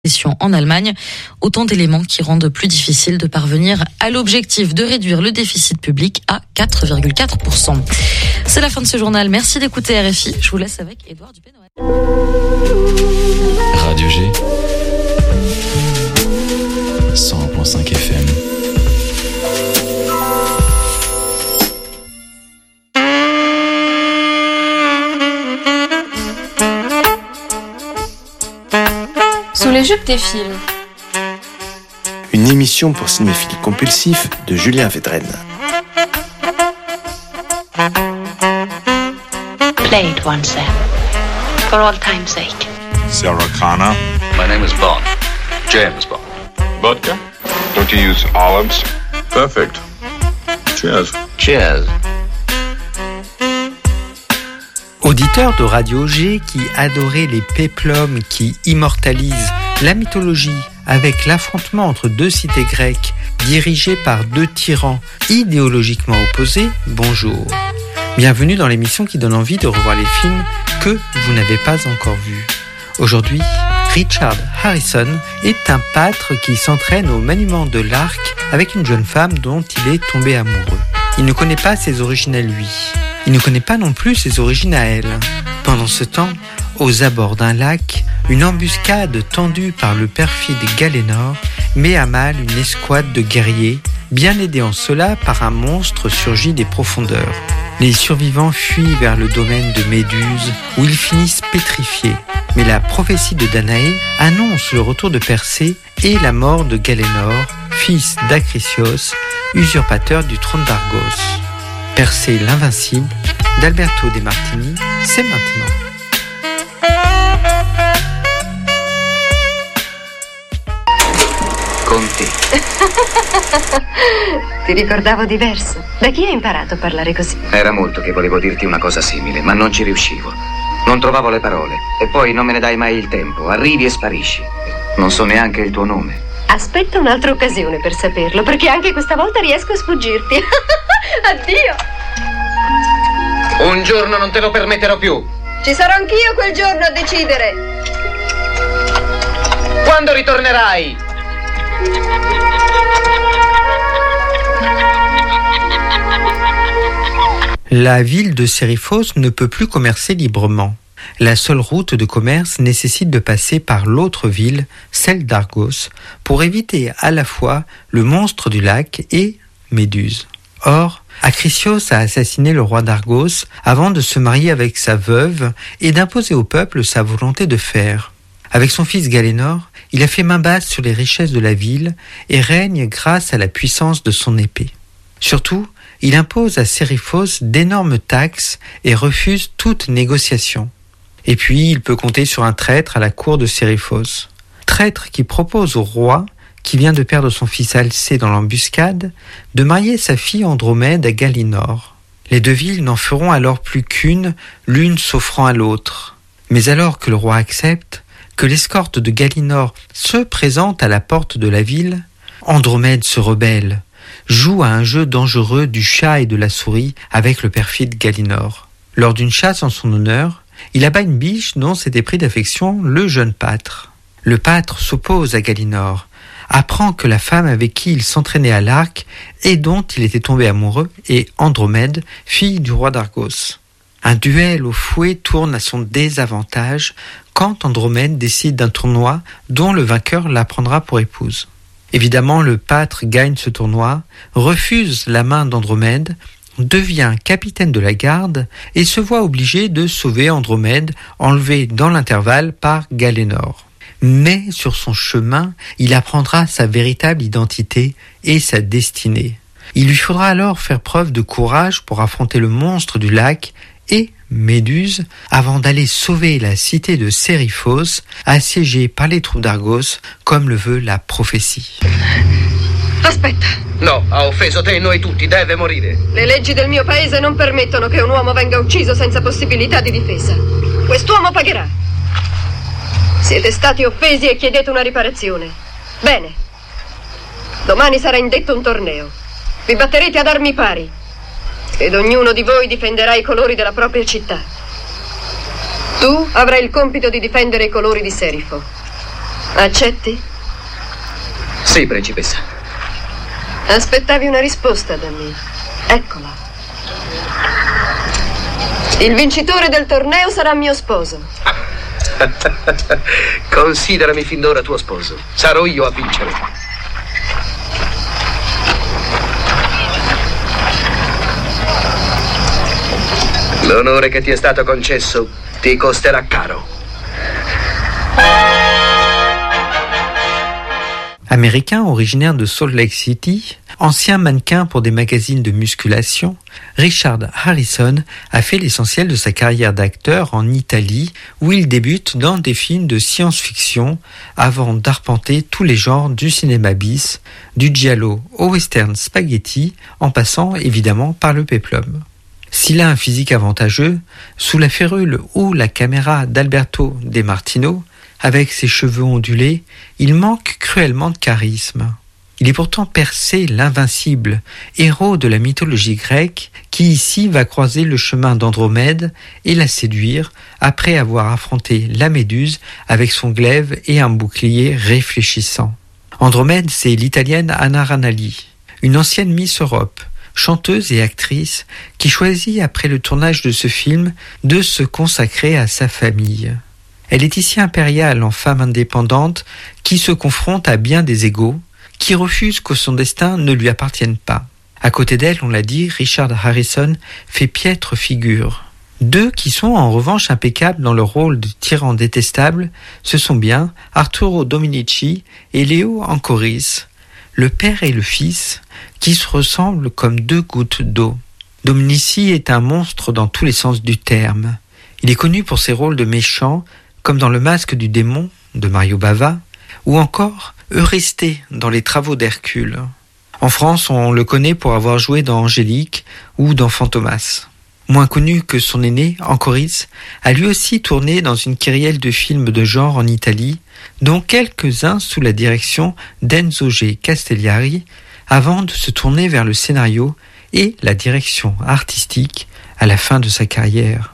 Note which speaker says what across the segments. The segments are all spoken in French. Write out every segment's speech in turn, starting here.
Speaker 1: en Allemagne, autant d'éléments qui rendent plus difficile de parvenir à l'objectif de réduire le déficit public à 4,4%. C'est la fin de ce journal. Merci d'écouter RFI. Je vous laisse avec Édouard Dupé-Noël.
Speaker 2: Radio G 100.5 FM.
Speaker 3: Sous les jupes des films.
Speaker 4: Une émission pour cinéphiles compulsifs de Julien Védrenne.
Speaker 5: Play it once then, for all time's sake.
Speaker 6: Sarah Connor.
Speaker 7: My name is Bond. James Bond.
Speaker 6: Vodka? Don't you use olives? Perfect. Cheers.
Speaker 7: Cheers.
Speaker 8: Auditeur de Radio G qui adorait les péplums qui immortalisent la mythologie avec l'affrontement entre deux cités grecques dirigées par deux tyrans idéologiquement opposés, bonjour. Bienvenue dans l'émission qui donne envie de revoir les films que vous n'avez pas encore vus. Aujourd'hui, Richard Harrison est un pâtre qui s'entraîne au maniement de l'arc avec une jeune femme dont il est tombé amoureux. Il ne connaît pas ses origines à lui. Il ne connaît pas non plus ses origines à elle. Pendant ce temps, aux abords d'un lac, une embuscade tendue par le perfide Galénor met à mal une escouade de guerriers, bien aidés en cela par un monstre surgi des profondeurs. Les survivants fuient vers le domaine de Méduse, où ils finissent pétrifiés. Mais la prophétie de Danaé annonce le retour de Persée et la mort de Galénor, fils d'Acrisios, usurpateur du trône d'Argos. Persée l'invincible, d'Alberto De Martini, c'est maintenant.
Speaker 7: Conti.
Speaker 9: Ti ricordavo diverso. Da chi hai imparato a parlare così?
Speaker 7: Era molto che volevo dirti una cosa simile, ma non ci riuscivo. Non trovavo le parole. E poi non me ne dai mai il tempo. Arrivi e sparisci. Non so neanche il tuo nome.
Speaker 9: Aspetta un'altra occasione per saperlo, perché anche questa volta riesco a sfuggirti. Addio!
Speaker 7: Un giorno non te lo permetterò più.
Speaker 9: Ci sarò anch'io quel giorno a decidere.
Speaker 7: Quando ritornerai?
Speaker 8: La ville de Sériphos ne peut plus commercer librement. La seule route de commerce nécessite de passer par l'autre ville, celle d'Argos, pour éviter à la fois le monstre du lac et Méduse. Or, Acrisios a assassiné le roi d'Argos avant de se marier avec sa veuve et d'imposer au peuple sa volonté de faire. Avec son fils Galénor, il a fait main basse sur les richesses de la ville et règne grâce à la puissance de son épée. Surtout, il impose à Sériphos d'énormes taxes et refuse toute négociation. Et puis, il peut compter sur un traître à la cour de Sériphos. Traître qui propose au roi, qui vient de perdre son fils Alcée dans l'embuscade, de marier sa fille Andromède à Galinor. Les deux villes n'en feront alors plus qu'une, l'une s'offrant à l'autre. Mais alors que le roi accepte, que l'escorte de Galinor se présente à la porte de la ville, Andromède se rebelle, joue à un jeu dangereux du chat et de la souris avec le perfide Galinor. Lors d'une chasse en son honneur, il abat une biche dont s'était pris d'affection le jeune pâtre. Le pâtre s'oppose à Galinor, apprend que la femme avec qui il s'entraînait à l'arc et dont il était tombé amoureux est Andromède, fille du roi d'Argos. Un duel au fouet tourne à son désavantage quand Andromède décide d'un tournoi dont le vainqueur la prendra pour épouse. Évidemment, le pâtre gagne ce tournoi, refuse la main d'Andromède, devient capitaine de la garde et se voit obligé de sauver Andromède, enlevée dans l'intervalle par Galénor. Mais sur son chemin, il apprendra sa véritable identité et sa destinée. Il lui faudra alors faire preuve de courage pour affronter le monstre du lac et Méduse avant d'aller sauver la cité de Sériphos, assiégée par les troupes d'Argos, comme le veut la prophétie.
Speaker 9: Aspetta.
Speaker 7: No, ha offeso te e noi tutti, deve morire.
Speaker 9: Le leggi del mio paese non permettono che un uomo venga ucciso senza possibilità di difesa. Quest'uomo pagherà. Siete stati offesi e chiedete una riparazione. Bene. Domani sarà indetto un torneo. Vi batterete ad armi pari. Ed ognuno di voi difenderà i colori della propria città. Tu avrai il compito di difendere i colori di Serifo. Accetti?
Speaker 7: Sì, principessa.
Speaker 9: Aspettavi una risposta da me. Eccola. Il vincitore del torneo sarà mio sposo.
Speaker 7: Considerami fin d'ora tuo sposo. Sarò io a vincere. L'onore che ti è stato concesso ti costerà caro.
Speaker 8: Américain originaire de Salt Lake City, ancien mannequin pour des magazines de musculation, Richard Harrison a fait l'essentiel de sa carrière d'acteur en Italie, où il débute dans des films de science-fiction avant d'arpenter tous les genres du cinéma bis, du giallo au western spaghetti, en passant évidemment par le péplum. S'il a un physique avantageux, sous la férule ou la caméra d'Alberto De Martino, avec ses cheveux ondulés, il manque cruellement de charisme. Il est pourtant Persée, l'invincible, héros de la mythologie grecque, qui ici va croiser le chemin d'Andromède et la séduire après avoir affronté la Méduse avec son glaive et un bouclier réfléchissant. Andromède, c'est l'italienne Anna Ranalli, une ancienne Miss Europe, chanteuse et actrice qui choisit après le tournage de ce film de se consacrer à sa famille. Elle est ici impériale en femme indépendante qui se confronte à bien des égaux, qui refuse que son destin ne lui appartienne pas. À côté d'elle, on l'a dit, Richard Harrison fait piètre figure. Deux qui sont en revanche impeccables dans le rôle de tyran détestable, ce sont bien Arturo Dominici et Leo Ancoris, le père et le fils, qui se ressemblent comme deux gouttes d'eau. Dominici est un monstre dans tous les sens du terme. Il est connu pour ses rôles de méchant, comme dans Le Masque du démon de Mario Bava, ou encore Eurysthée dans Les Travaux d'Hercule. En France, on le connaît pour avoir joué dans Angélique ou dans Fantomas. Moins connu que son aîné, Ancoris, a lui aussi tourné dans une kyrielle de films de genre en Italie, dont quelques-uns sous la direction d'Enzo G. Castellari, avant de se tourner vers le scénario et la direction artistique à la fin de sa carrière.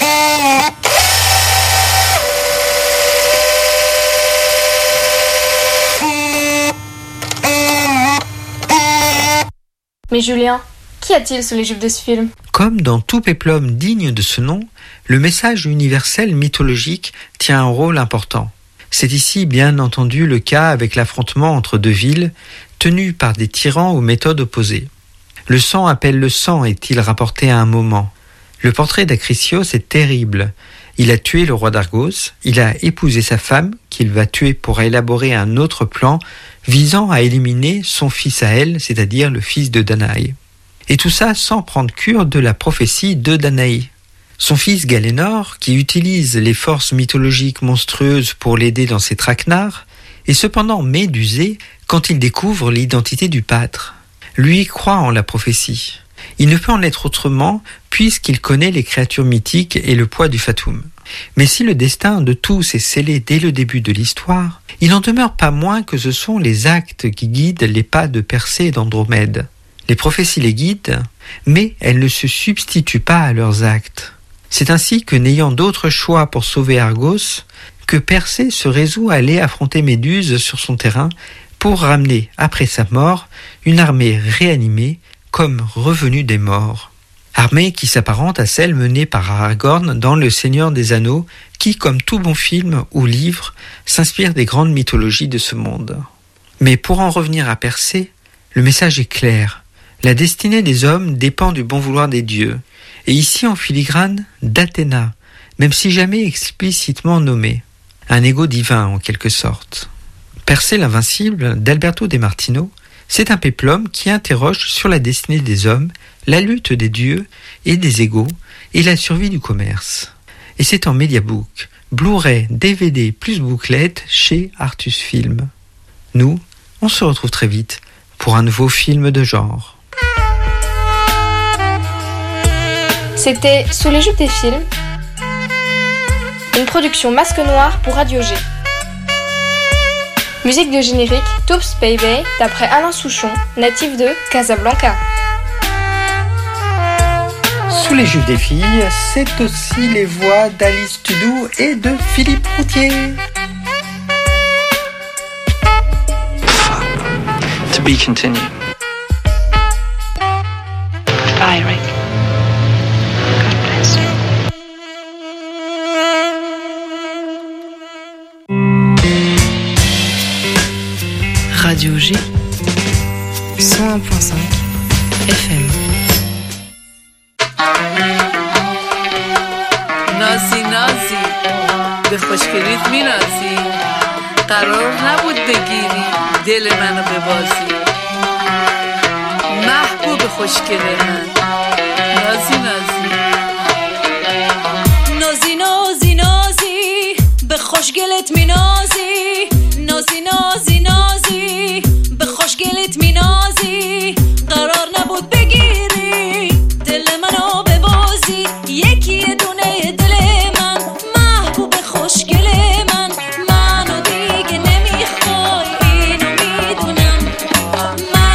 Speaker 3: Mais Julien, qu'y a-t-il sous les jupes de ce film ?
Speaker 8: Comme dans tout péplum digne de ce nom, le message universel mythologique tient un rôle important. C'est ici bien entendu le cas avec l'affrontement entre deux villes, tenues par des tyrans aux méthodes opposées. Le sang appelle le sang, est-il rapporté à un moment. Le portrait d'Acrisios est terrible. Il a tué le roi d'Argos, il a épousé sa femme, qu'il va tuer pour élaborer un autre plan visant à éliminer son fils à elle, c'est-à-dire le fils de Danaï. Et tout ça sans prendre cure de la prophétie de Danaï. Son fils Galénor, qui utilise les forces mythologiques monstrueuses pour l'aider dans ses traquenards, est cependant médusé quand il découvre l'identité du pâtre. Lui croit en la prophétie. Il ne peut en être autrement puisqu'il connaît les créatures mythiques et le poids du fatum. Mais si le destin de tous est scellé dès le début de l'histoire, il n'en demeure pas moins que ce sont les actes qui guident les pas de Persée et d'Andromède. Les prophéties les guident, mais elles ne se substituent pas à leurs actes. C'est ainsi que, n'ayant d'autre choix pour sauver Argos, que Persée se résout à aller affronter Méduse sur son terrain pour ramener, après sa mort, une armée réanimée comme revenue des morts. Armée qui s'apparente à celle menée par Aragorn dans Le Seigneur des Anneaux, qui, comme tout bon film ou livre, s'inspire des grandes mythologies de ce monde. Mais pour en revenir à Persée, le message est clair. La destinée des hommes dépend du bon vouloir des dieux, et ici en filigrane d'Athéna, même si jamais explicitement nommée. Un ego divin en quelque sorte. Persée l'invincible d'Alberto De Martino, c'est un péplum qui interroge sur la destinée des hommes, la lutte des dieux et des égaux et la survie du commerce. Et c'est en Mediabook, Blu-ray, DVD plus bouclette chez Artus Film. Nous, on se retrouve très vite pour un nouveau film de genre.
Speaker 3: C'était Sous les jupes des films, une production Masque Noir pour Radio G. Musique de générique Toops Baby d'après Alain Souchon, natif de Casablanca.
Speaker 8: Sous les jupes des filles, c'est aussi les voix d'Alice Tudou et de Philippe Routier.
Speaker 10: be continued.
Speaker 5: Bye, Rick. God bless you.
Speaker 11: Radio G 101.5 FM.
Speaker 12: نازی نازی به خوشگلیت می نازی، قرار نبود بگیری دل منو ببازی. محبوب خوشگل من نازی نازی
Speaker 13: نازی نازی نازی به خوشگلت می نازی. نازی